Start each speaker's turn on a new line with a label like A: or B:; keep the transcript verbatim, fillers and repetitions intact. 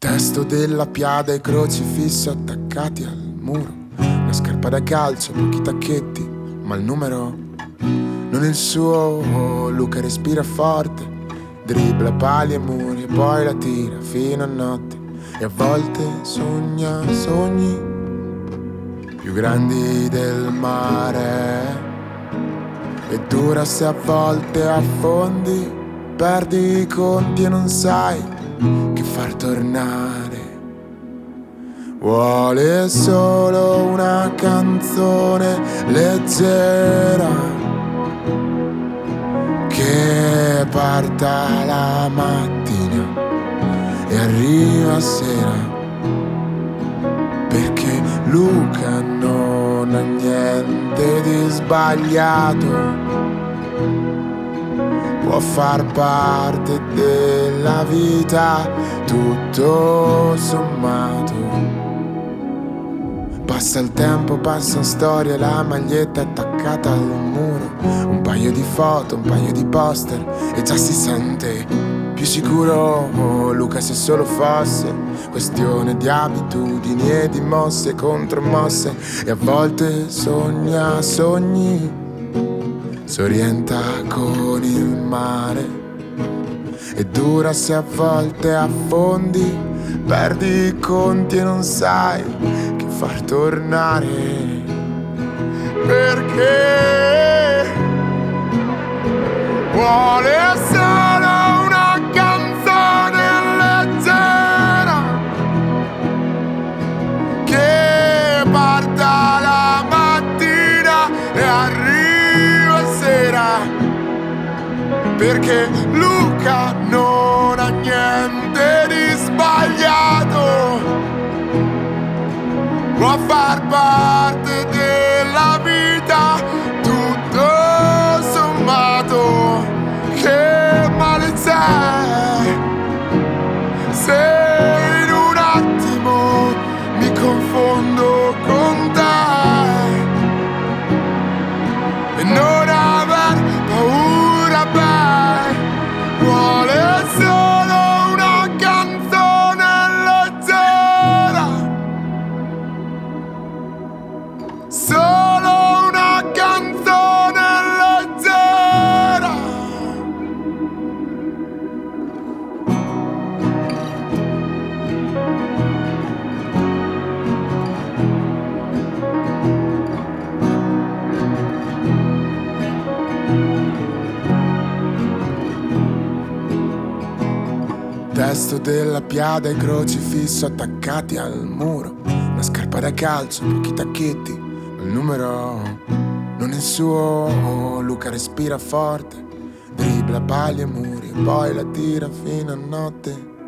A: Testo della Piada e crocifisso attaccati al muro. Una scarpa da calcio, pochi tacchetti, ma il numero non è il suo. Luca respira forte, dribbla pali e muri e poi la tira fino a notte. E a volte sogna sogni più grandi del mare. E dura se a volte affondi, perdi i conti e non sai che far tornare. Vuole solo una canzone leggera che parta la mattina e arriva sera, perché Luca non ha niente di sbagliato. Può far parte della vita tutto sommato. Passa il tempo, passano storie, la maglietta attaccata al muro. Un paio di foto, un paio di poster e già si sente più sicuro. Oh, Luca, se solo fosse questione di abitudini e di mosse contro mosse. E a volte sogna sogni, s'orienta con il mare. E dura se a volte affondi, perdi i conti e non sai che far tornare. Perché vuole solo una canzone leggera che parta la mattina e arriva sera, perché Luca non ha niente di sbagliato. Può far parte della vita tutto sommato. Che male c'è se in un attimo mi confondo con te e non aver paura, beh, vuole solo una canzone leggera, solo una canzone leggera. Testo della Piada e crocifisso attaccati al muro. Una scarpa da calcio, pochi tacchetti, ma il numero non è il suo. Luca respira forte, dribbla pali e muri e poi la tira fino a notte.